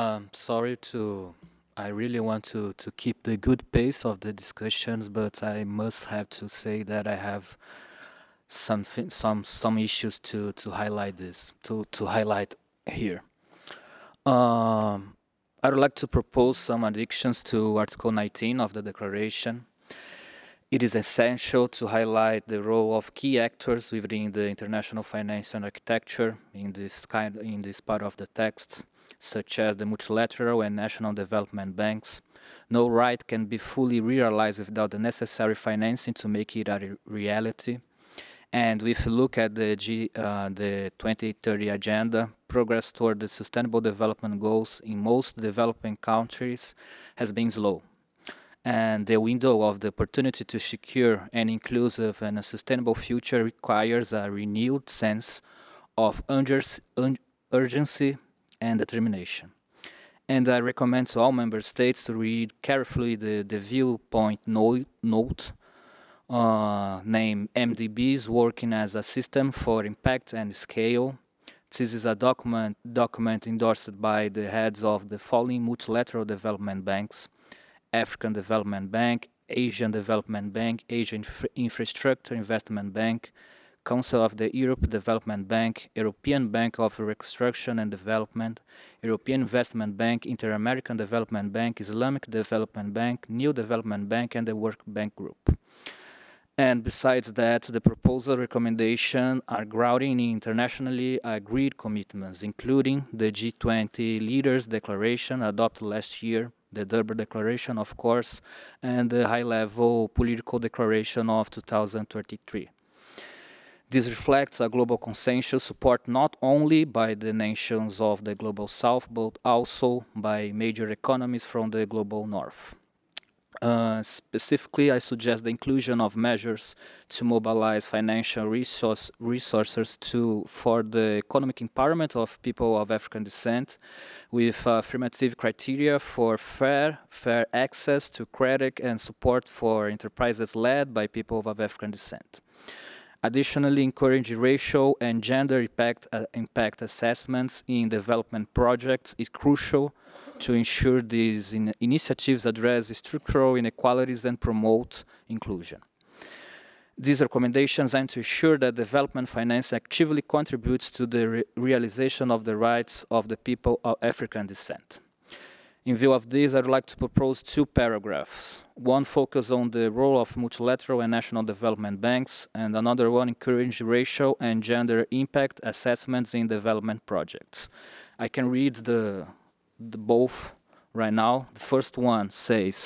Sorry to, I really want to keep the good pace of the discussions, but I must have to say that I have some issues to highlight to highlight here. Um, I would like to propose some additions to Article 19 of the Declaration. It is essential to highlight the role of key actors within the international financial architecture in this part of the text, such as the multilateral and national development banks. No right can be fully realized without the necessary financing to make it a reality. And if you look at the 2030 agenda, progress toward the sustainable development goals in most developing countries has been slow, and the window of the opportunity to secure an inclusive and a sustainable future requires a renewed sense of urgency and determination. And I recommend to all member states to read carefully the viewpoint note named MDBs Working as a System for Impact and Scale. This is a document endorsed by the heads of the following multilateral development banks: African Development Bank, Asian Development Bank, Asian Infrastructure Investment Bank, Council of the Europe Development Bank, European Bank of Reconstruction and Development, European Investment Bank, Inter-American Development Bank, Islamic Development Bank, New Development Bank, and the World Bank Group. And besides that, the proposal recommendations are grounded in internationally agreed commitments, including the G20 Leaders Declaration adopted last year, the Durban Declaration, of course, and the High-Level Political Declaration of 2023. This reflects a global consensus support not only by the nations of the Global South, but also by major economies from the Global North. Specifically, I suggest the inclusion of measures to mobilize financial resources for the economic empowerment of people of African descent, with affirmative criteria for fair access to credit and support for enterprises led by people of African descent. Additionally, encourage racial and gender impact assessments in development projects is crucial to ensure these initiatives address structural inequalities and promote inclusion. These recommendations aim to ensure that development finance actively contributes to the realization of the rights of the people of African descent. In view of this, I would like to propose two paragraphs. One focuses on the role of multilateral and national development banks, and another one encourages racial and gender impact assessments in development projects. I can read the both right now. The first one says,